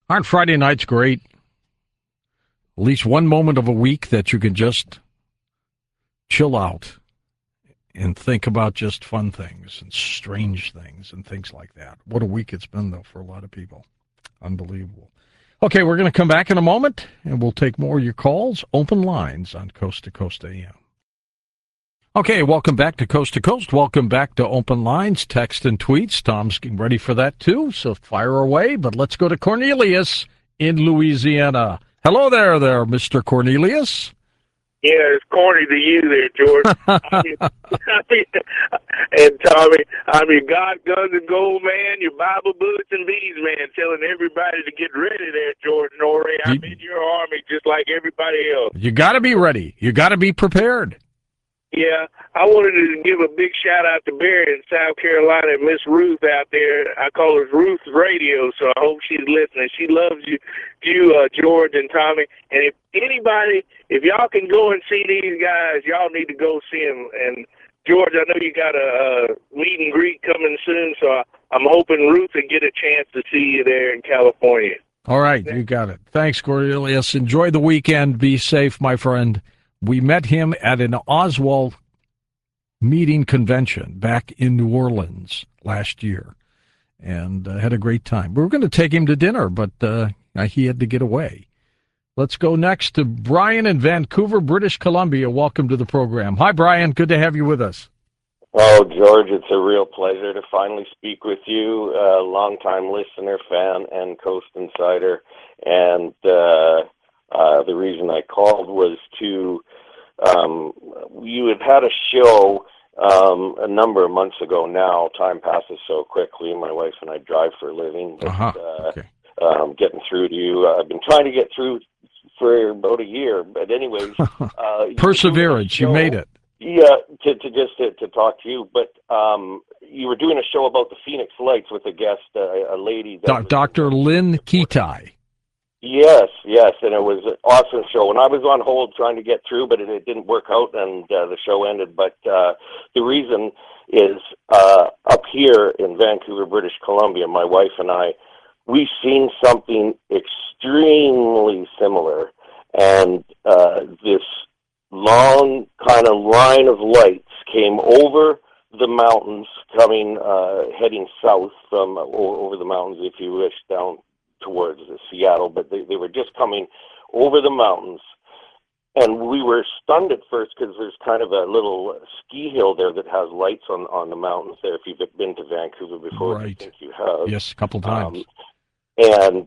Aren't Friday nights great? At least one moment of a week that you can just chill out and think about just fun things and strange things and things like that. What a week it's been, though, for a lot of people. Unbelievable. Okay, we're going to come back in a moment, and we'll take more of your calls. Open lines on Coast to Coast AM. Okay, welcome back to Coast to Coast. Welcome back to Open Lines, text and tweets. Tom's getting ready for that, too, so fire away. But let's go to Cornelius in Louisiana. Hello there, Mr. Cornelius. Yeah, it's corny to you there, George. And Tommy, I'm your God, guns, and gold man, your Bible, bullets, and bees man, telling everybody to get ready there, George Norrie. I'm in your army just like everybody else. You got to be ready. You got to be prepared. Yeah, I wanted to give a big shout-out to Barry in South Carolina and Miss Ruth out there. I call her Ruth Radio, so I hope she's listening. She loves you, George and Tommy. And if anybody, if y'all can go and see these guys, y'all need to go see them. And, George, I know you got a meet and greet coming soon, so I'm hoping Ruth will get a chance to see you there in California. All right, you got it. Thanks, Cornelius. Enjoy the weekend. Be safe, my friend. We met him at an Oswald meeting convention back in New Orleans last year and had a great time. We were going to take him to dinner, but he had to get away. Let's go next to Brian in Vancouver, British Columbia. Welcome to the program. Hi, Brian. Good to have you with us. Oh, George, it's a real pleasure to finally speak with you, a longtime listener, fan, and Coast Insider. And the reason I called was to, you had a show a number of months ago now. Time passes so quickly. My wife and I drive for a living. But, Okay. Getting through to you. I've been trying to get through for about a year. But anyways. Perseverance. You made it. Yeah, to talk to you. But you were doing a show about the Phoenix Lights with a guest, a lady. Dr. Lynn Kitai. Yes, and it was an awesome show. And I was on hold trying to get through, but it didn't work out, and the show ended. But the reason is up here in Vancouver, British Columbia, my wife and I, we've seen something extremely similar. And this long kind of line of lights came over the mountains, heading south from over the mountains, if you wish, down towards Seattle, but they were just coming over the mountains, and we were stunned at first because there's kind of a little ski hill there that has lights on the mountains there. If you've been to Vancouver before, right. I think you have. Yes, a couple times. And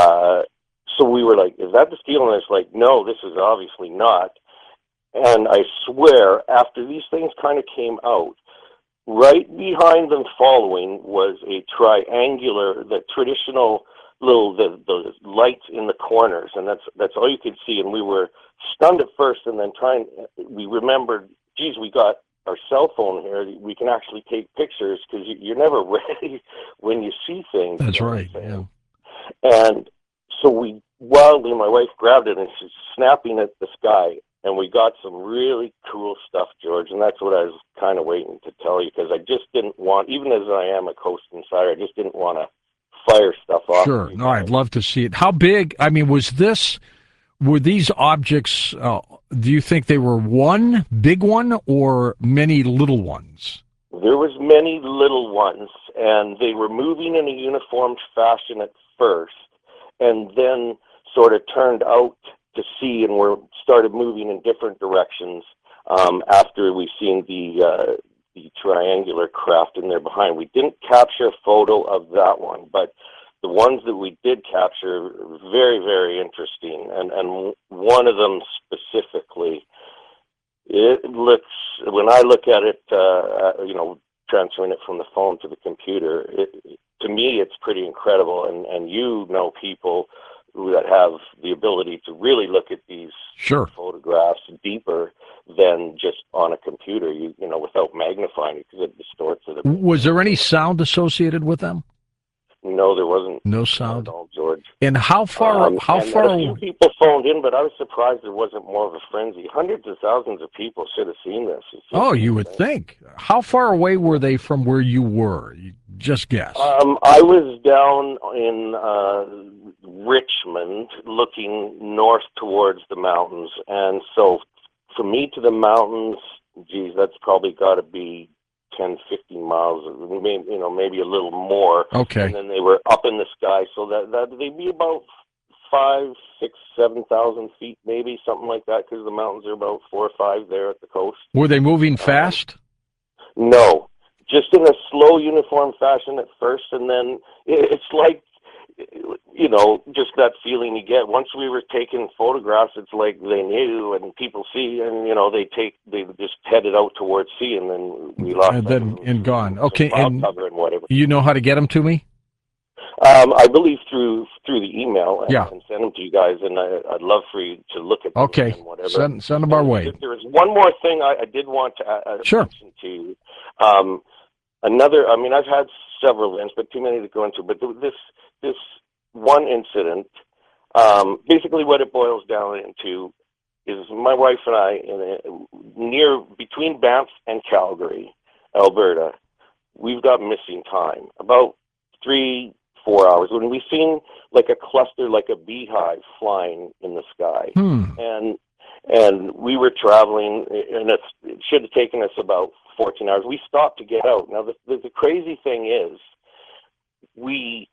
so we were like, is that the ski hill? And it's like, no, this is obviously not. And I swear, after these things kind of came out, right behind them following was a triangular, the traditional the lights in the corners, and that's all you could see. And we were stunned at first, and then we remembered, geez, we got our cell phone here. We can actually take pictures, because you're never ready when you see things. That's right. Yeah. And so we wildly, my wife grabbed it and she's snapping at the sky, and we got some really cool stuff, George. And that's what I was kind of waiting to tell you, because I just didn't want, even as I am a Coast Insider, I just didn't want to fire stuff off. Sure. No, I'd love to see it. How big? I mean, were these objects, do you think they were one big one or many little ones? There was many little ones, and they were moving in a uniformed fashion at first, and then sort of turned out to sea and started moving in different directions after we seen the triangular craft in there behind. We didn't capture a photo of that one, but the ones that we did capture, very, very interesting. And one of them specifically, it looks, when I look at it, transferring it from the phone to the computer, to me it's pretty incredible. And you know people that have the ability to really look at these photographs deeper than just on a computer, without magnifying it, because it distorts it. Was there any sound associated with them? No, there wasn't. No sound at all, George. And how far? A few people phoned in, but I was surprised there wasn't more of a frenzy. Hundreds of thousands of people should have seen this. You would think. How far away were they from where you were? You just guess. I was down in Richmond, looking north towards the mountains. And so for me to the mountains, geez, that's probably got to be 10, 15 miles, maybe a little more. Okay. And then they were up in the sky, so that they'd be about 5, 6, 7,000 feet, maybe something like that, because the mountains are about 4 or 5 there at the coast. Were they moving fast? No, just in a slow, uniform fashion at first, and then it's like, just that feeling you get. Once we were taking photographs, it's like they knew, and people see, and they just headed out towards sea, and then we lost them. And gone. Okay, and cover and whatever. You know how to get them to me? I believe through the email and send them to you guys, and I'd love for you to look at them. Okay, and whatever. send them our way. There's one more thing I did want to mention to you. I've had several incidents, but too many to go into. But this one incident, basically what it boils down into is my wife and I, between Banff and Calgary, Alberta, we've got missing time, about 3-4 hours, when we've seen like a cluster, like a beehive flying in the sky. And we were traveling, and it should have taken us about 14 hours. We stopped to get out. Now, the crazy thing is, we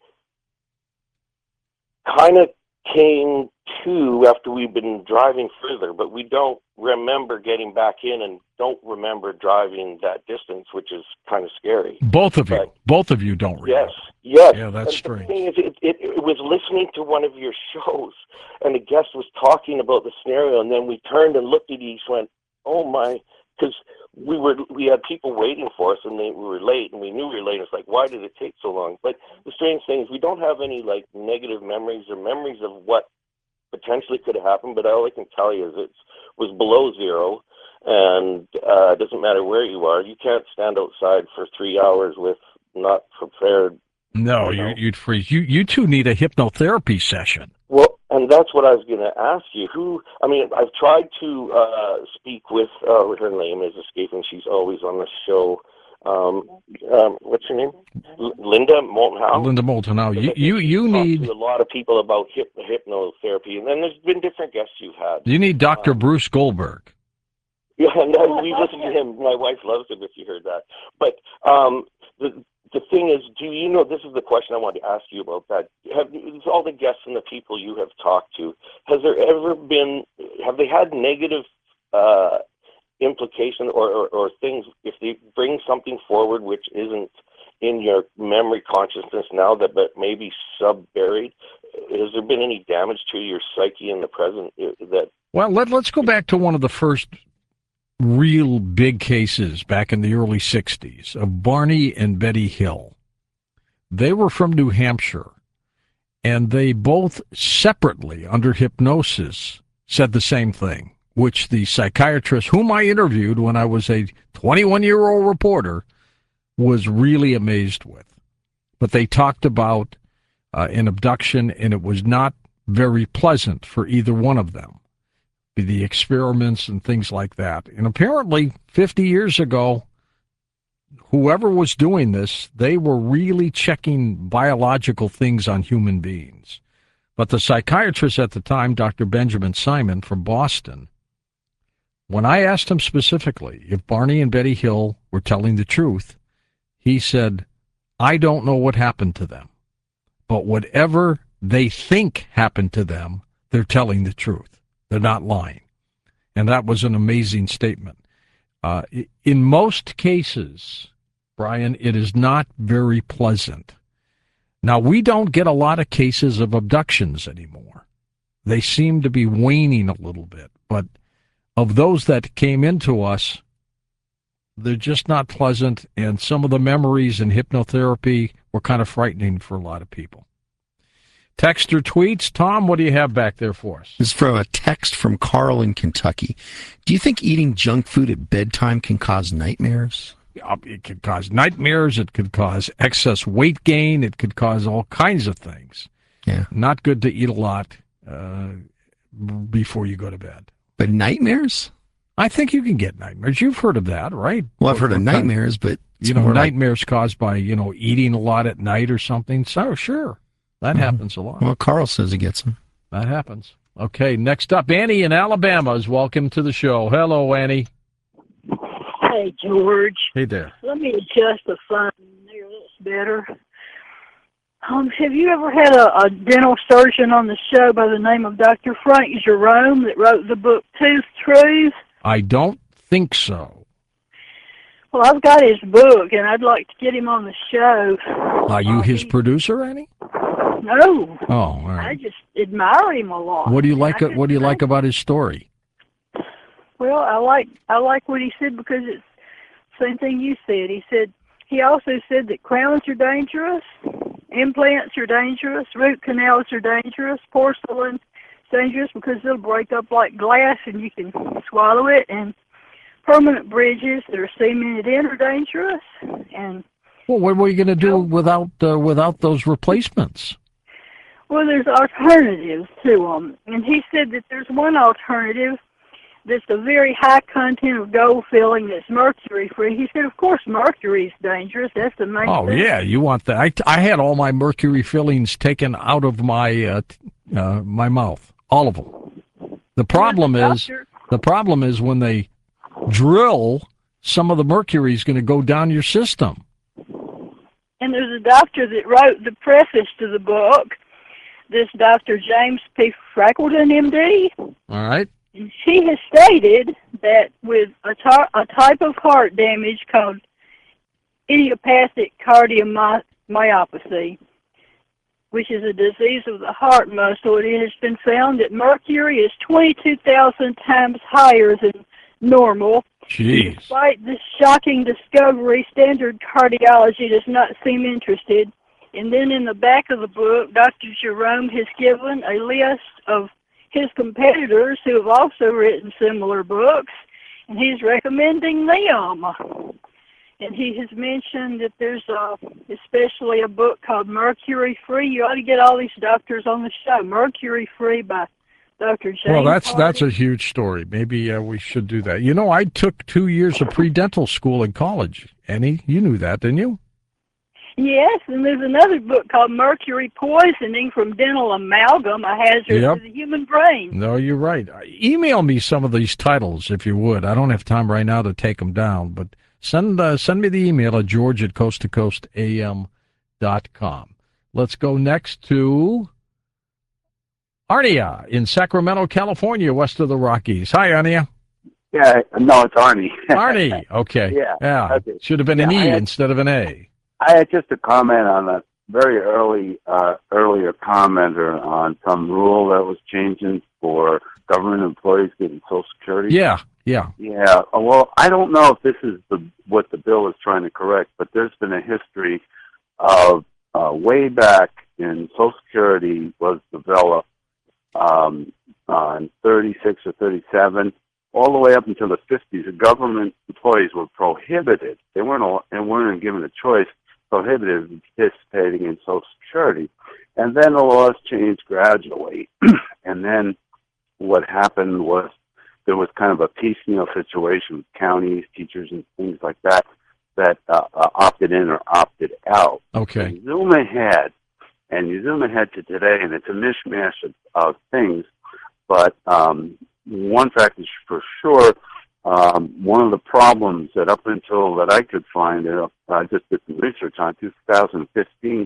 kind of came to after we've been driving further, but we don't remember getting back in and don't remember driving that distance, which is kind of scary. Both of you don't remember. Yes. Yeah, that's strange. The thing is, it was listening to one of your shows, and the guest was talking about the scenario, and then we turned and looked at each, went, oh my, because we had people waiting for us, and we were late, and we knew we were late. It's like, why did it take so long? But the strange thing is, we don't have any like negative memories or memories of what potentially could have happened. But all I can tell you is it was below zero, and it doesn't matter where you are. You can't stand outside for 3 hours with not prepared. No, you'd freeze. You two need a hypnotherapy session. Well, and that's what I was going to ask you. I've tried to speak with, her name is escaping, she's always on the show. What's her name? Linda Moulton-Howe. Linda Moulton-Howe. You need to a lot of people about hypnotherapy, and then there's been different guests you've had. You need Dr. Bruce Goldberg. Yeah, no, we listened to him. My wife loves him, if you heard that. But the thing is, this is the question I wanted to ask you about that. All the guests and the people you have talked to, have they had negative implication or things, if they bring something forward which isn't in your memory consciousness now, but maybe sub-buried? Has there been any damage to your psyche in the present? Well, let's go back to one of the first real big cases back in the early 60s of Barney and Betty Hill. They were from New Hampshire, and they both separately, under hypnosis, said the same thing, which the psychiatrist whom I interviewed when I was a 21-year-old reporter was really amazed with. But they talked about an abduction, and it was not very pleasant for either one of them. The experiments and things like that. And apparently 50 years ago, whoever was doing this, they were really checking biological things on human beings. But the psychiatrist at the time, Dr. Benjamin Simon from Boston, when I asked him specifically if Barney and Betty Hill were telling the truth, he said, I don't know what happened to them, but whatever they think happened to them, they're telling the truth. They're not lying. And that was an amazing statement. In most cases, Brian, it is not very pleasant. Now, we don't get a lot of cases of abductions anymore. They seem to be waning a little bit. But of those that came into us, they're just not pleasant. And some of the memories in hypnotherapy were kind of frightening for a lot of people. Text or tweets. Tom, what do you have back there for us? This is from a text from Carl in Kentucky. Do you think eating junk food at bedtime can cause nightmares? It could cause nightmares. It could cause excess weight gain. It could cause all kinds of things. Yeah. Not good to eat a lot before you go to bed. But nightmares? I think you can get nightmares. You've heard of that, right? Well, I've heard of nightmares, but nightmares caused by, eating a lot at night or something. So, sure. That happens a lot. Well, Carl says he gets them. That happens. Okay, next up, Annie in Alabama is welcome to the show. Hello, Annie. Hey, George. Hey there. Let me adjust the phone there. That's better. Have you ever had a dental surgeon on the show by the name of Dr. Frank Jerome that wrote the book Tooth Truth? I don't think so. Well, I've got his book, and I'd like to get him on the show. Are you his producer, Annie? No. Oh, all I right. just admire him a lot. What do you like? What do you like about his story? Well, I like what he said because it's the same thing you said. He also said that crowns are dangerous, implants are dangerous, root canals are dangerous, porcelain is dangerous because it'll break up like glass and you can swallow it, and permanent bridges that are cemented in are dangerous. And Well, what were you going to do without those replacements? well, there's alternatives to them, and he said that there's one alternative that's a very high content of gold filling that's mercury free. He said, of course, mercury is dangerous. That's the main Oh thing. yeah, you want that? I had all my mercury fillings taken out of my my mouth, all of them. The problem is when they drill, some of the mercury is going to go down your system. And there's a doctor that wrote the preface to the book, this Dr. James P. Frackleton, M.D. All right. He has stated that with a type of heart damage called idiopathic cardiomyopathy, which is a disease of the heart muscle, it has been found that mercury is 22,000 times higher than normal. Jeez. Despite this shocking discovery, standard cardiology does not seem interested. And then in the back of the book, Dr. Jerome has given a list of his competitors who have also written similar books, and he's recommending them. And he has mentioned that there's especially a book called Mercury Free. You ought to get all these doctors on the show. Mercury Free by Dr. James Well, that's Hardy. a huge story. Maybe we should do that. You know, I took 2 years of pre-dental school in college. Annie, you knew that, didn't you? Yes, and there's another book called Mercury Poisoning from Dental Amalgam, a hazard Yep. to the human brain. No, you're right. Email me some of these titles if you would. I don't have time right now to take them down, but send me the email at george@coasttocoastam.com. Let's go next to Arnia in Sacramento, California, west of the Rockies. Hi, Arnia. Yeah, no, it's Arnie. Arnie. Okay. Yeah, okay. Should have been an Yeah, E instead of an A. I had just a comment on a very earlier commenter on some rule that was changing for government employees getting Social Security. Yeah. Yeah. Well, I don't know if this is what the bill is trying to correct, but there's been a history of way back in Social Security was developed on 36 or 37, all the way up until the 50s. The government employees were prohibited. They weren't given a choice. Prohibited participating in Social Security. And then the laws changed gradually. And then what happened was there was kind of a piecemeal situation with counties, teachers, and things like that opted in or opted out. Okay. And you zoom ahead to today, and it's a mishmash of things. But one fact is for sure, one of the problems that up until that I could find, I just did some research on 2015,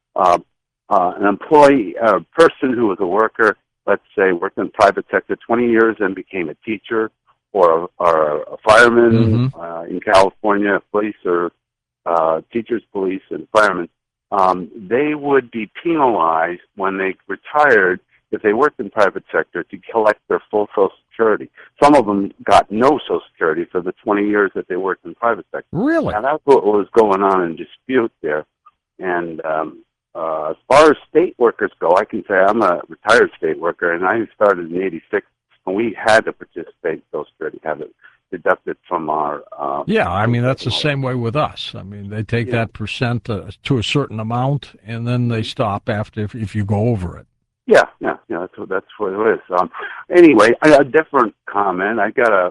an employee, a person who was a worker, let's say worked in the private sector 20 years and became a teacher or a fireman in California, police or teachers, police, and firemen, they would be penalized when they retired if they worked in the private sector to collect their full Social Security. Some of them got no Social Security for the 20 years that they worked in the private sector. Really? Now, that's what was going on in dispute there. And as far as state workers go, I can say I'm a retired state worker, and I started in '86, and we had to participate in Social Security, have it deducted from our... Yeah, I mean, that's the same way with us. I mean, they take that percent to a certain amount, and then they stop after if you go over it. Yeah, that's what it is. Anyway, a different comment. I got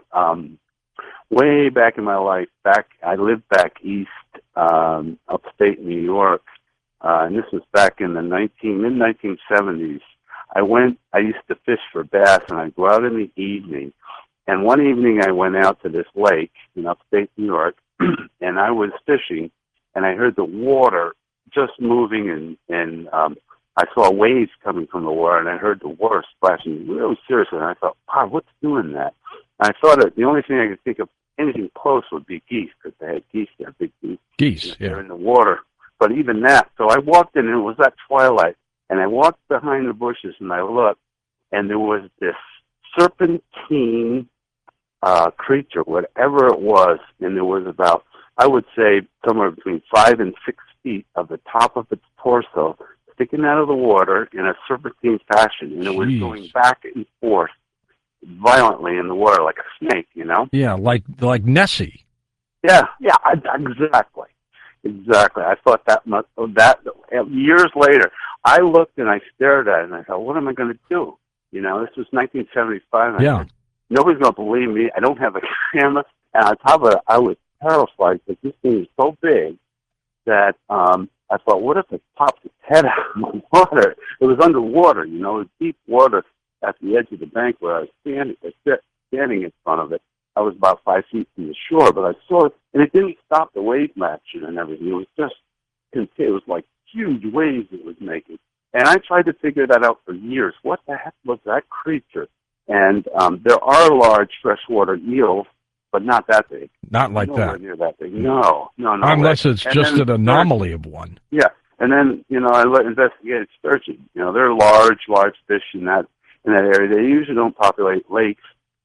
way back in my life, I lived back east, upstate New York, and this was back in the mid-1970s. I used to fish for bass, and I'd go out in the evening. And one evening I went out to this lake in upstate New York, and I was fishing, and I heard the water just moving, and I saw waves coming from the water, and I heard the water splashing really seriously, and I thought, wow, what's doing that? And I thought that the only thing I could think of anything close would be geese, because they had geese there, big geese. Geese, They're in the water. But even that, so I walked in, and it was at twilight, and I walked behind the bushes, and I looked, and there was this serpentine creature, whatever it was, and there was about, I would say, somewhere between 5 and 6 feet of the top of its torso sticking out of the water in a serpentine fashion, and it was going back and forth violently in the water like a snake, you know? Yeah, like Nessie. Yeah, exactly. I thought that years later, I looked and I stared at it, and I thought, what am I going to do? You know, this was 1975, and I said, nobody's going to believe me. I don't have a camera. And on top of it, I was terrified because this thing is so big that I thought, what if it popped its head out of my water? It was underwater, you know, it was deep water at the edge of the bank where I was standing in front of it. I was about 5 feet from the shore, but I saw it, and it didn't stop the wave action and everything. It was just, it was like huge waves it was making. And I tried to figure that out for years. What the heck was that creature? And there are large freshwater eels, but not that big. Not like Nowhere that. near that big. No. Unless it's just an anomaly of one. Yeah. And then, you know, I investigated sturgeon. You know, they're large fish in that area. They usually don't populate lakes.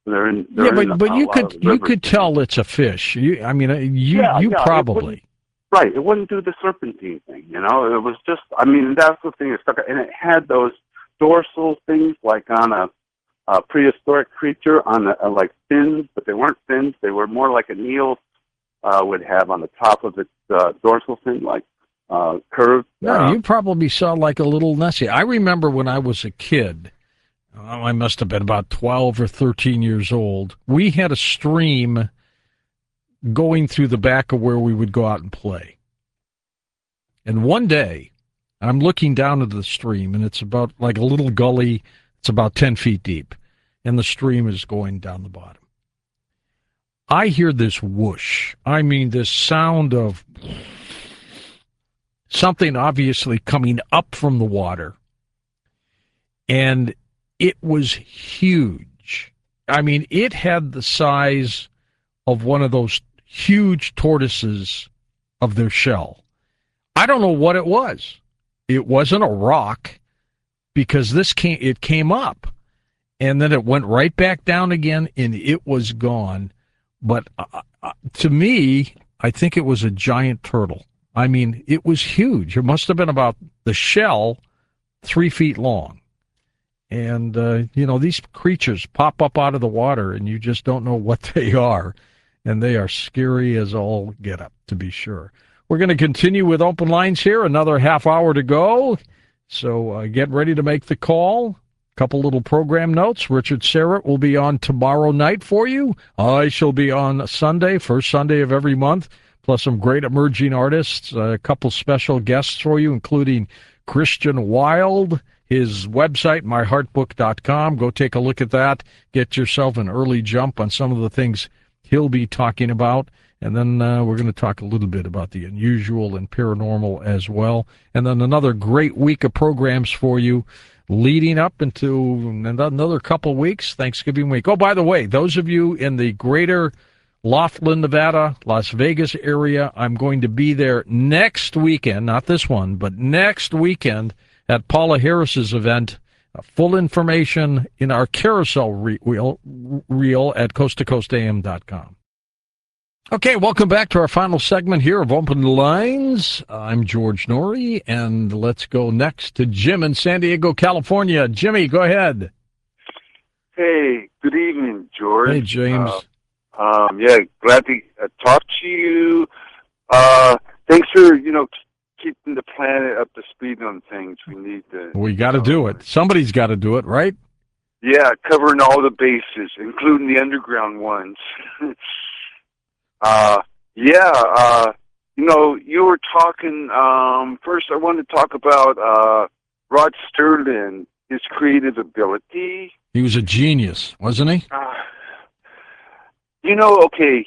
But you could tell it's a fish. You probably. Right. It wouldn't do the serpentine thing, you know. It was just, I mean, that's the thing that stuck out. And it had those dorsal things like on a prehistoric creature on like fins, but they weren't fins. They were more like an eel would have on the top of its dorsal fin, like curved. No, you probably saw like a little Nessie. I remember when I was a kid, I must have been about 12 or 13 years old, we had a stream going through the back of where we would go out and play. And one day, I'm looking down at the stream, and it's about like a little gully. It's about 10 feet deep, and the stream is going down the bottom. I hear this whoosh. I mean, this sound of something obviously coming up from the water. And it was huge. I mean, it had the size of one of those huge tortoises of their shell. I don't know what it was. It wasn't a rock, because it came up, and then it went right back down again, and it was gone. But to me, I think it was a giant turtle. I mean, it was huge. It must have been about the shell, 3 feet long. And, you know, these creatures pop up out of the water, and you just don't know what they are. And they are scary as all get up, to be sure. We're going to continue with open lines here. Another half hour to go. So get ready to make the call. Couple little program notes. Richard Syrett will be on tomorrow night for you. I shall be on Sunday, first Sunday of every month, plus some great emerging artists, a couple special guests for you, including Christian Wilde. His website, myheartbook.com. Go take a look at that. Get yourself an early jump on some of the things he'll be talking about. And then we're going to talk a little bit about the unusual and paranormal as well. And then another great week of programs for you leading up into another couple weeks, Thanksgiving week. Oh, by the way, those of you in the greater Laughlin, Nevada, Las Vegas area, I'm going to be there next weekend, not this one, but next weekend at Paula Harris's event. Full information in our carousel reel at coasttocoastam.com. Okay, welcome back to our final segment here of Open Lines. I'm George Noory, and let's go next to Jim in San Diego, California. Jimmy, go ahead. Hey, good evening, George. Hey, James. Glad to talk to you. Thanks for, keeping the planet up to speed on things. We got to do it. Somebody's got to do it, right? Yeah, covering all the bases, including the underground ones. you were talking, first I wanted to talk about Rod Serling, his creative ability. He was a genius, wasn't he? Okay,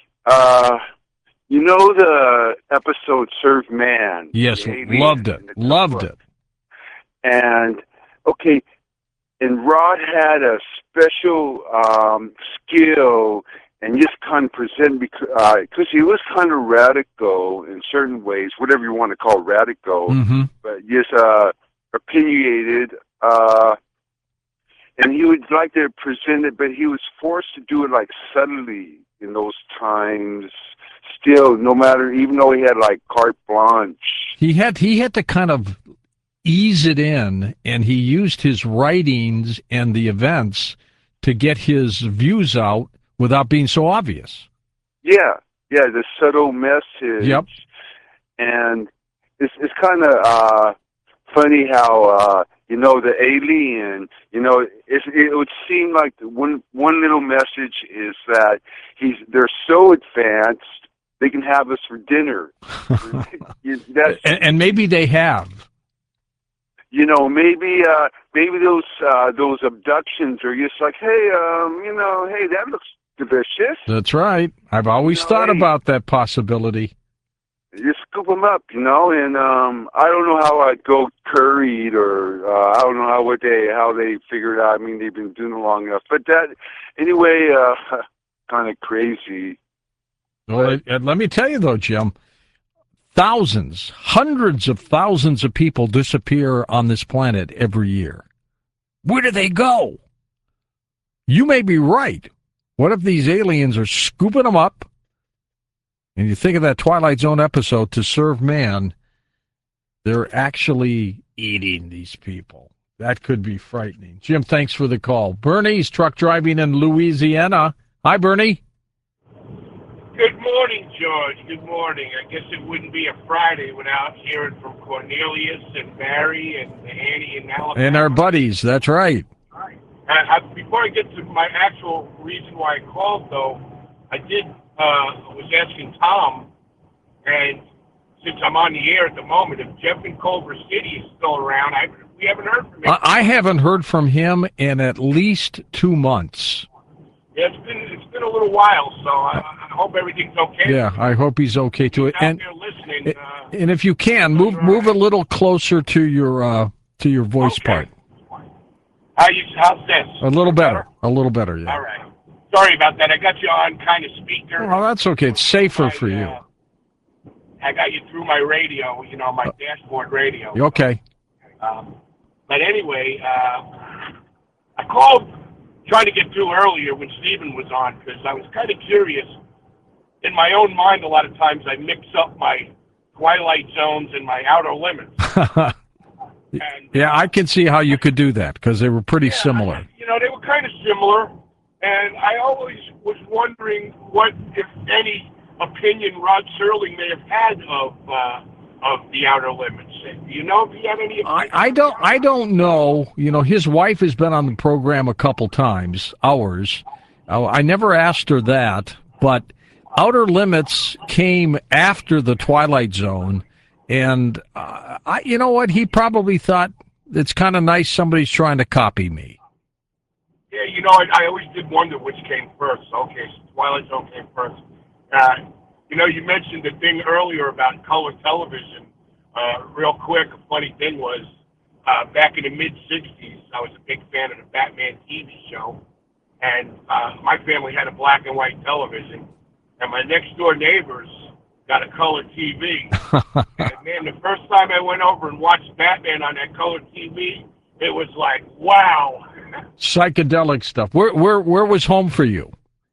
the episode Serve Man? Yes, loved it. And, okay, and Rod had a special skill and just kind of present, because he was kind of radical in certain ways, whatever you want to call radical, but just opinionated, and he would like to present it, but he was forced to do it like subtly in those times. Still, no matter, even though he had like carte blanche, he had to kind of ease it in, and he used his writings and the events to get his views out without being so obvious. Yeah, the subtle message. Yep. And it's kind of funny how the alien, it would seem like one little message is that they're so advanced they can have us for dinner. And maybe they have. Maybe those abductions are just like, hey, hey, that looks delicious. That's right. I've always thought about that possibility. You scoop them up, and I don't know how I'd go curried, or I don't know how they figured out. I mean, they've been doing it long enough, but that anyway, kind of crazy. Well, let me tell you though, Jim, thousands, hundreds of thousands of people disappear on this planet every year. Where do they go? You may be right. What if these aliens are scooping them up? And you think of that Twilight Zone episode, To Serve Man, they're actually eating these people. That could be frightening. Jim, thanks for the call. Bernie's truck driving in Louisiana. Hi, Bernie. Good morning, George. Good morning. I guess it wouldn't be a Friday without hearing from Cornelius and Barry and Annie and Alabama. And our buddies, that's right. Before I get to my actual reason why I called, though, I was asking Tom, and since I'm on the air at the moment, if Jeff in Culver City is still around, we haven't heard from him. I haven't heard from him in at least 2 months. Yeah, it's been a little while, so I hope everything's okay. Yeah, I hope he's okay too. And listening. And if you can, move a little closer to your voice part. How's this? A little better. A little better, yeah. All right. Sorry about that. I got you on kind of speaker. Well, that's okay. It's safer for you. I got you through my radio, my dashboard radio. Okay. But anyway, I called trying to get through earlier when Stephen was on because I was kind of curious. In my own mind, a lot of times I mix up my Twilight Zones and my Outer Limits. Yeah, I can see how you could do that because they were pretty similar. They were kind of similar, and I always was wondering what, if any, opinion Rod Serling may have had of the Outer Limits. Do you know if he had any opinion? I don't know. His wife has been on the program a couple times, ours. I never asked her that, but Outer Limits came after the Twilight Zone. And you know what? He probably thought it's kind of nice somebody's trying to copy me. Yeah, I always did wonder which came first. Okay, so Twilight Zone came first. You mentioned the thing earlier about color television. Real quick, a funny thing was, back in the mid-'60s, I was a big fan of the Batman TV show. And my family had a black and white television. And my next-door neighbors got a color TV. And man, the first time I went over and watched Batman on that color TV, it was like, wow. Psychedelic stuff. Where was home for you?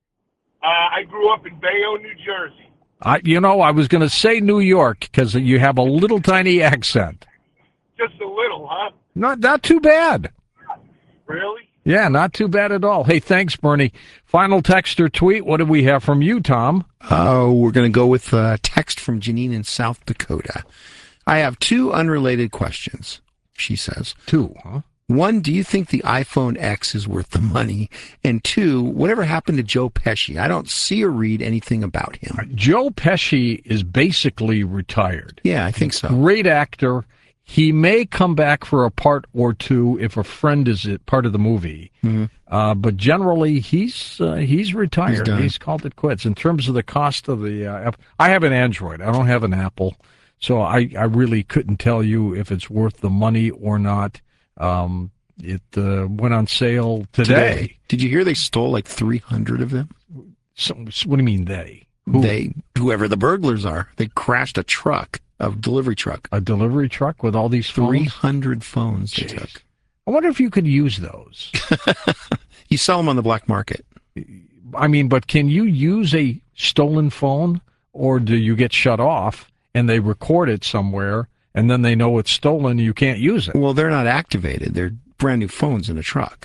I grew up in Bayonne, New Jersey. I was going to say New York because you have a little tiny accent. Just a little, huh? Not too bad. Really? Yeah, not too bad at all. Hey, thanks, Bernie. Final text or tweet. What do we have from you, Tom? We're going to go with a text from Janine in South Dakota. I have 2 unrelated questions, she says. 2, huh? One, do you think the iPhone X is worth the money? And two, whatever happened to Joe Pesci? I don't see or read anything about him. Joe Pesci is basically retired. Yeah, I think so. Great actor. He may come back for a part or two if a friend is part of the movie. Mm-hmm. But generally, he's retired. He's He's called it quits. In terms of the cost of the I have an Android. I don't have an Apple. So I really couldn't tell you if it's worth the money or not. It went on sale today. Did you hear they stole like 300 of them? So, what do you mean they? Whoever the burglars are. They crashed a truck, a delivery truck. A delivery truck with all these phones? 300 phones they took. I wonder if you could use those. You sell them on the black market. I mean, but can you use a stolen phone, or do you get shut off and they record it somewhere and then they know it's stolen and you can't use it? Well, they're not activated. They're brand new phones in a truck.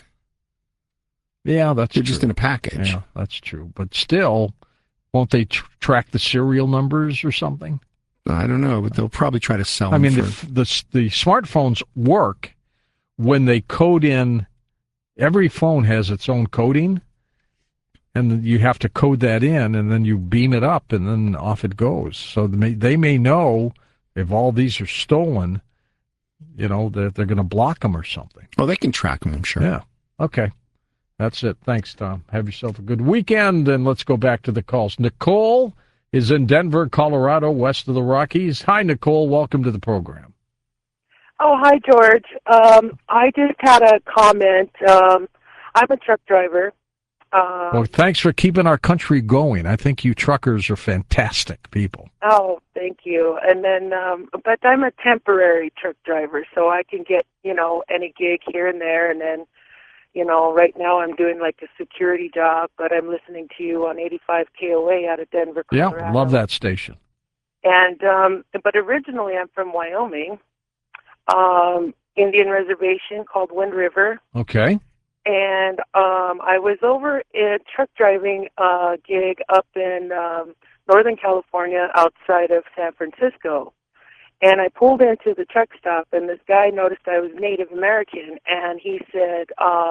Yeah, They're just in a package. Yeah, that's true. But still, won't they track the serial numbers or something? I don't know, but they'll probably try to sell them. I mean, the smartphones work when they code in. Every phone has its own coding, and you have to code that in, and then you beam it up, and then off it goes. So they may know if all these are stolen, that they're going to block them or something. Oh, they can track them, I'm sure. Yeah. Okay. That's it. Thanks, Tom. Have yourself a good weekend, and let's go back to the calls. Nicole is in Denver, Colorado, west of the Rockies. Hi, Nicole. Welcome to the program. Oh, hi, George. I just had a comment. I'm a truck driver. Well, thanks for keeping our country going. I think you truckers are fantastic people. Oh, thank you. And then, but I'm a temporary truck driver, so I can get, any gig here and there. And then, right now I'm doing like a security job, but I'm listening to you on 85 KOA out of Denver, Colorado. Yeah, love that station. And, but originally I'm from Wyoming, Indian reservation called Wind River. Okay. And I was over at truck driving gig up in Northern California outside of San Francisco. And I pulled into the truck stop, and this guy noticed I was Native American, and he said,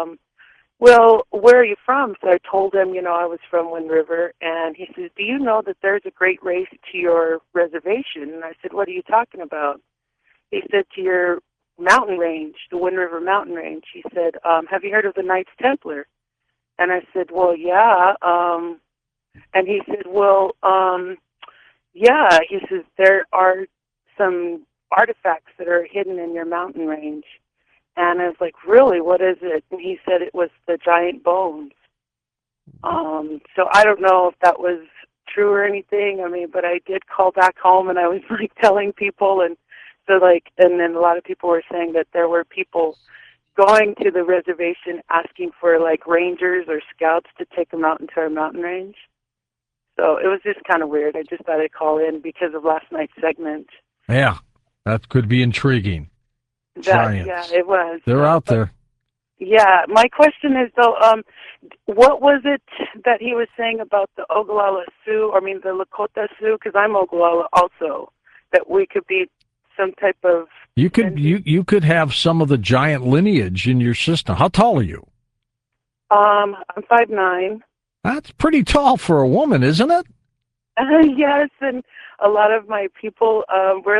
well, where are you from? So I told him, I was from Wind River, and he says, do you know that there's a great race to your reservation? And I said, what are you talking about? He said, to your mountain range, the Wind River mountain range. He said, have you heard of the Knights Templar? And I said, well, yeah. And he said, well, yeah. He says, there are some artifacts that are hidden in your mountain range. And I was like, really, what is it? And he said it was the giant bones. So I don't know if that was true or anything. I mean, but I did call back home, and I was like telling people, and so and then a lot of people were saying that there were people going to the reservation asking for rangers or scouts to take them out into our mountain range. So it was just kind of weird. I just thought I'd call in because of last night's segment. Yeah, that could be intriguing. Giants. Yeah, it was. They're out there. Yeah, my question is though, what was it that he was saying about the Oglala Sioux? The Lakota Sioux, because I'm Oglala also. That we could be some type of. You could have some of the giant lineage in your system. How tall are you? I'm 5'9". That's pretty tall for a woman, isn't it? Yes, and a lot of my people were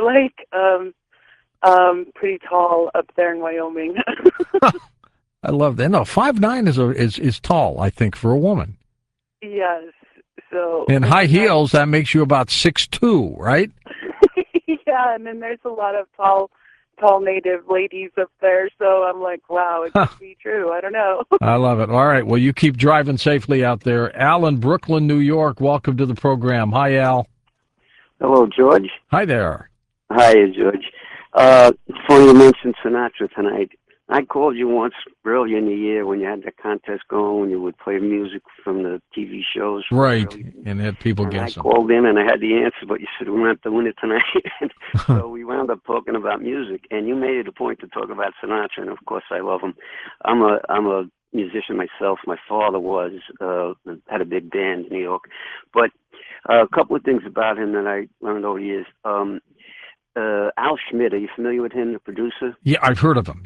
pretty tall up there in Wyoming. I love that. No, 5'9" is tall, I think, for a woman. Yes. So. In high heels, that makes you about 6'2", right? Yeah, and then there's a lot of tall Native ladies up there. So I'm like, wow, it could be true. I don't know. I love it. All right. Well, you keep driving safely out there. Al in Brooklyn, New York. Welcome to the program. Hi, Al. Hello, George. Hi there. Hi, George. Funny you mentioned Sinatra tonight. I called you once earlier in the year when you had the contest going, when you would play music from the TV shows. Right, and had people guessing. I called in and I had the answer, but you said we're not doing it tonight. So we wound up talking about music, and you made it a point to talk about Sinatra, and of course I love him. I'm a musician myself. My father had a big band in New York. But a couple of things about him that I learned over the years. Al Schmidt, are you familiar with him, the producer? Yeah, I've heard of him, yeah.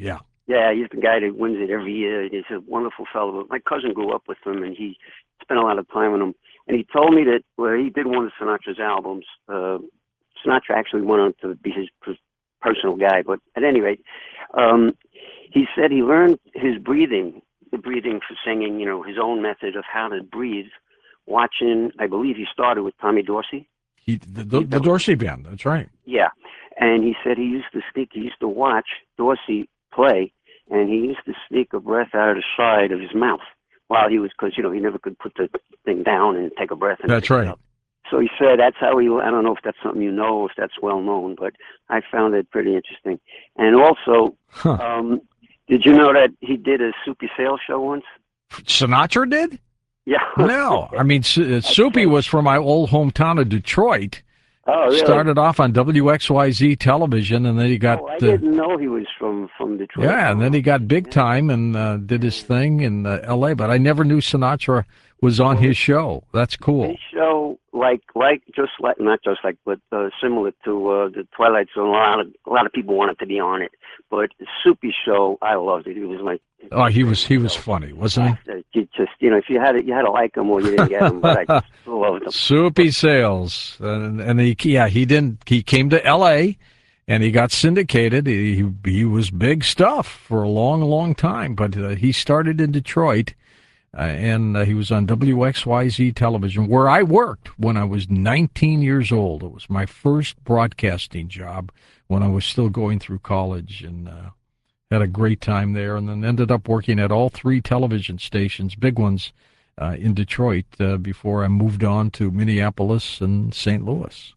Yeah, he's the guy that wins it every year. He's a wonderful fellow. My cousin grew up with him, and he spent a lot of time with him. And he told me that he did one of Sinatra's albums. Sinatra actually went on to be his personal guy, but at any rate, he said he learned his breathing, the breathing for singing, his own method of how to breathe, watching, I believe he started with Tommy Dorsey. The Dorsey Band, that's right. Yeah, and he said he used to watch Dorsey play, and he used to sneak a breath out of the side of his mouth while he was, because, he never could put the thing down and take a breath. And that's right. So he said that's how I don't know if that's something if that's well known, but I found it pretty interesting. And also, did you know that he did a Soupy Sales show once? Sinatra did? Yeah. No. I mean, Soupy was from my old hometown of Detroit. Oh, really? Started off on WXYZ television, and then he got... I didn't know he was from Detroit. Yeah, and then he got big time and did his thing in L.A., but I never knew Sinatra was on his show. That's cool. His show, but similar to the Twilight Zone. A lot of people wanted to be on it, but Soupy's show, I loved it. He was like... Oh, he was funny, wasn't he? Just, if you had it, you had to like him or you didn't get him, but I just loved him. Soupy Sales. And he came to L.A., and he got syndicated. He was big stuff for a long, long time, but he started in Detroit, and he was on WXYZ television, where I worked when I was 19 years old. It was my first broadcasting job when I was still going through college, and had a great time there, and then ended up working at all 3 television stations, big ones, in Detroit, before I moved on to Minneapolis and St. Louis.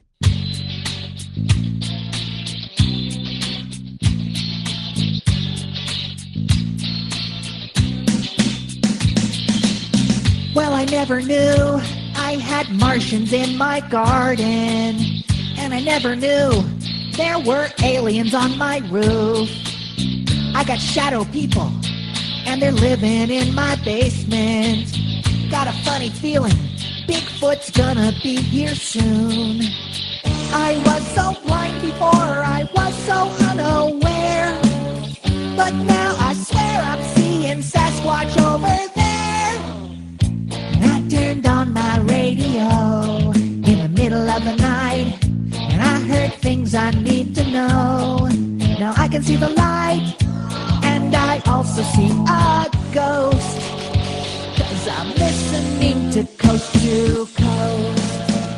Well, I never knew I had Martians in my garden, and I never knew there were aliens on my roof. I got shadow people, and they're living in my basement. Got a funny feeling Bigfoot's gonna be here soon. I was so blind before, I was so unaware, but now I swear I'm seeing Sasquatch over there. And I turned on my radio in the middle of the night, and I heard things I need to know. Now I can see the light, and I also see a ghost, 'cause I'm listening to Coast to Coast.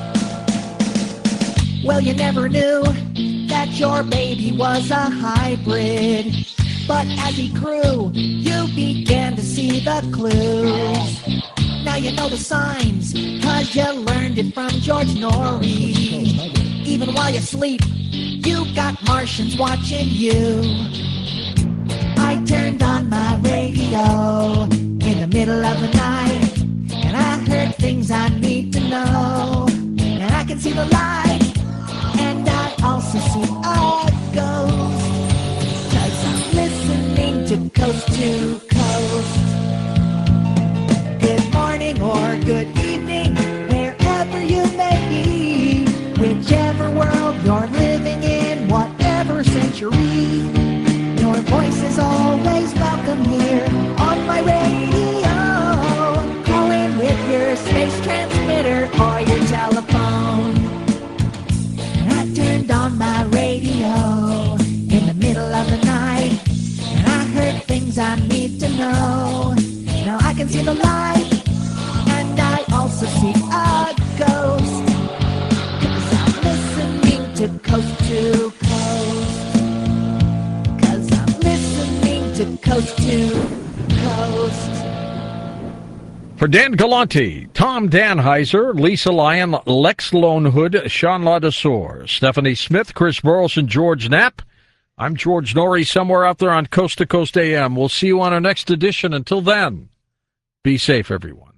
Well, you never knew that your baby was a hybrid, but as he grew, you began to see the clues. Now you know the signs, 'cause you learned it from George Norrie. Even while you sleep, you got Martians watching you. I turned on my radio in the middle of the night, and I heard things I need to know. And I can see the light, and I also see a ghost, 'cause I'm listening to Coast to Coast. Good morning or good evening, wherever you may be, whichever world you're living in, whatever century, your voice is always welcome here on my radio. Call in with your space transmitter or your telephone. And I turned on my radio in the middle of the night, and I heard things I need to know. Now I can see the light, and I also see a ghost, 'cause I'm listening to Coast to Coast. Coast to Coast. For Dan Galante, Tom Danheiser, Lisa Lyon, Lex Lonehood, Sean Ladesseur, Stephanie Smith, Chris Burleson, George Knapp, I'm George Norrie, somewhere out there on Coast to Coast AM. We'll see you on our next edition. Until then, be safe, everyone.